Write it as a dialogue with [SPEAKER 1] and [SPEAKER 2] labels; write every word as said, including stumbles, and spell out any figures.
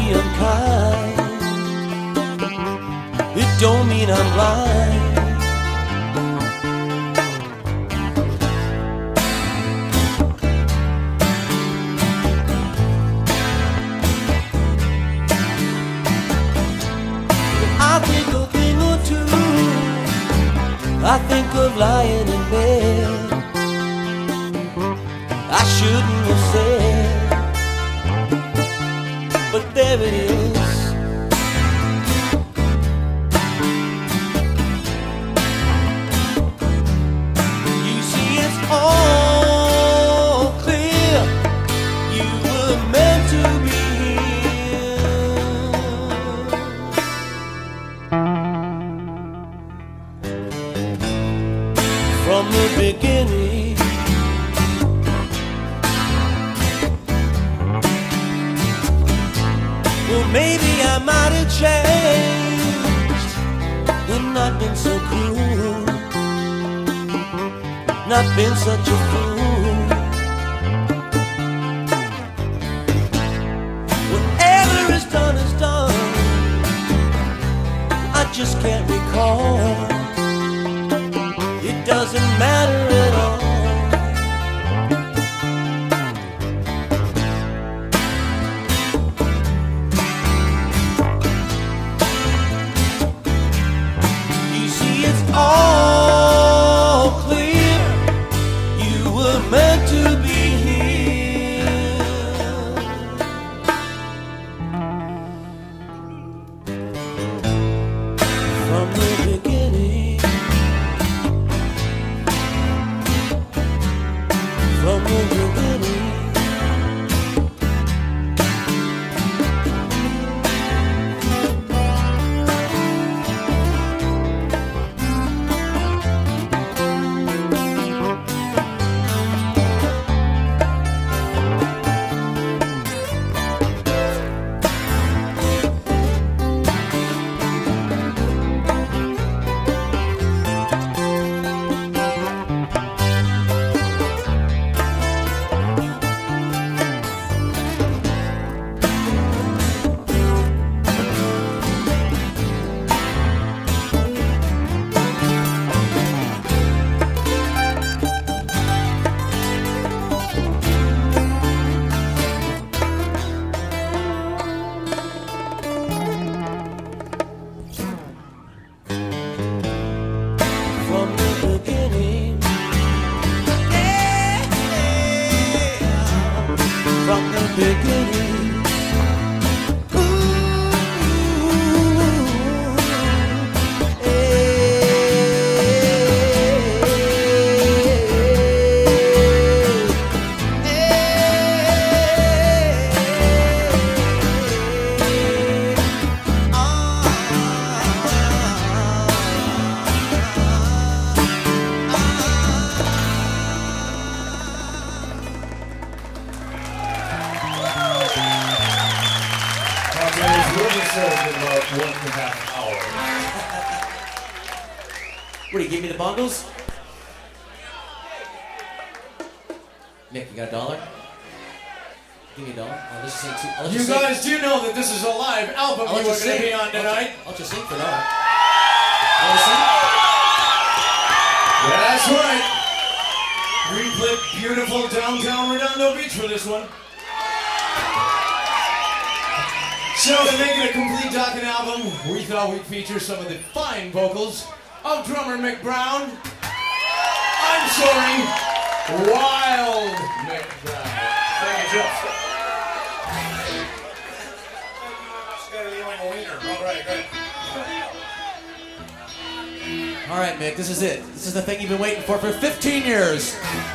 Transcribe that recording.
[SPEAKER 1] be unkind. It don't mean I'm blind. I think a thing or two. I think of lying in bed. I shouldn't have said, but there it is. You see, it's all clear. You were meant to be here from the beginning. Well, maybe I might have changed and not been so cruel, not been such a fool. Whatever is done is done. I just can't recall. It doesn't matter at all. All clear, you were meant to be here from the beginning, from the beginning. From the beginning, ooh, hey, hey, ah,
[SPEAKER 2] About one and a half hour.
[SPEAKER 3] What do you give me the bongos? Nick, you got a dollar? Give me a dollar. I'll just sing two. I'll
[SPEAKER 2] You
[SPEAKER 3] just
[SPEAKER 2] guys
[SPEAKER 3] sing.
[SPEAKER 2] do know that this is a live album
[SPEAKER 3] I'll
[SPEAKER 2] you are
[SPEAKER 3] just
[SPEAKER 2] going to
[SPEAKER 3] sing.
[SPEAKER 2] be on tonight.
[SPEAKER 3] I'll, I'll just sing for now. You want to sing?
[SPEAKER 2] Yeah, that's right. We played beautiful downtown Redondo Beach for this one. So to make it a complete Dokken album, we thought we'd feature some of the fine vocals of drummer Mick Brown. I'm sorry, Wild Mick Brown. Thank you, Jeff.
[SPEAKER 3] All right, Mick, this is it. This is the thing you've been waiting for for fifteen years.